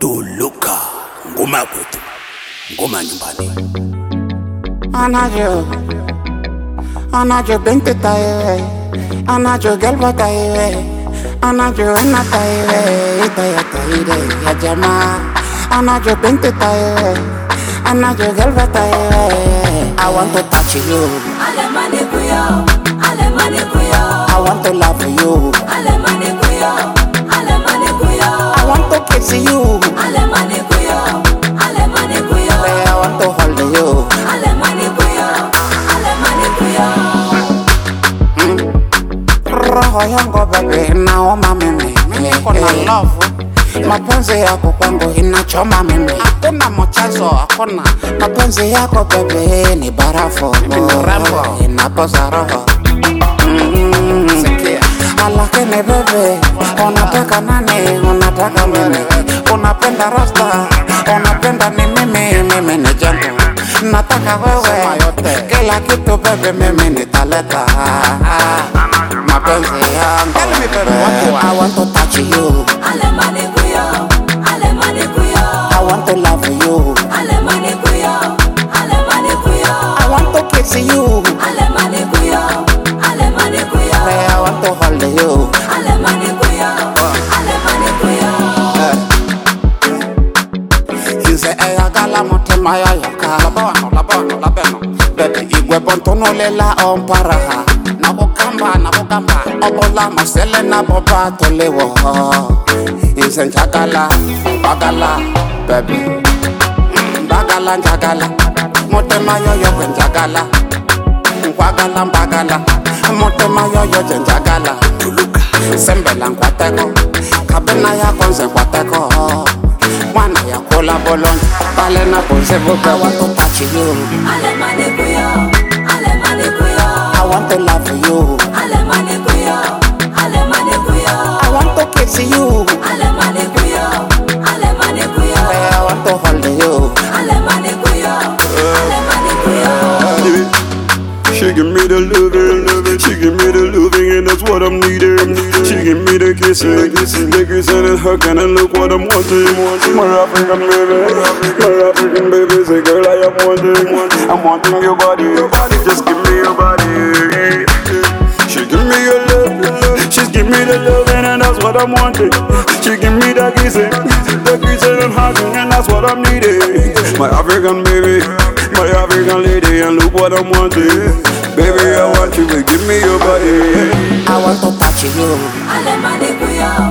Tuluka, ngoma kwetu, ngoma nyumbani. Anajo binti taiwe, anajo gelba taiwe, anajo ena taiwe, itaya taire ya jamaa. Anajo binti taiwe, anajo gelba taiwe. I want to touch you, Alemani kuyo, alemani kuyo. I want to love you, Alemani kuyo, alemani kuyo. I want to kiss you, Alemani kuyo, alemani kuyo. I want to hold you. Alemani kuyo, alemani kuyo. Roho yangu baby naoma mimi, kuna love. Mapenzi yako kwangu inachoma mimi, hakuna mchezo, hakuna. Mapenzi yako baby ni barafu, inapoza roho. Lakini baby, unataka nani? Unataka mimi? Unapenda rasta? Unapenda ni mimi ni jangu. Nataka wewe, kila kitu baby mimi nitaleta. Mapenzi yangu I want to touch you, Alemani kuyo, alemani kuyo. I want to love you, Alemani kuyo, alemani kuyo. I want to kiss you, Alemani kuyo, alemani kuyo. I want to hold you. Alemani kuyo, alemani kuyo. You say ayagala motema ya yoka labano baby igwe bontono lela omparaha nabokamba obola masele na boba tolewo. You say njagala bagala baby bagala njagala motema yo njagala nkwagala mbagala motema yo njagala Tuluka, sembela nkwateko kabena ya konse nkwateko mwana ya kola bolon pale na ponse boka. I want to touch you, Alemani kuyo, alemani kuyo. I want to love you, Alemani kuyo, alemani kuyo. I want to kiss you, Alemani kuyo, alemani kuyo. I want to hold you. Alemani kuyo, alemani kuyo. She give me the loving, she give me the loving, and that's what I'm needing. She give me the kissing, the kissing and hugging, and look what I'm wanting. My African baby, say girl I am wanting. I'm wanting your body, just give me your body. She give me your love, she's give me the loving, and that's what I'm wanting. She give me the kissing and hugging, and that's what I'm needing. My African baby, my African lady, and look what I'm wanting. Baby, I want you to give me your body. I want to touch you, Alemani kuyo,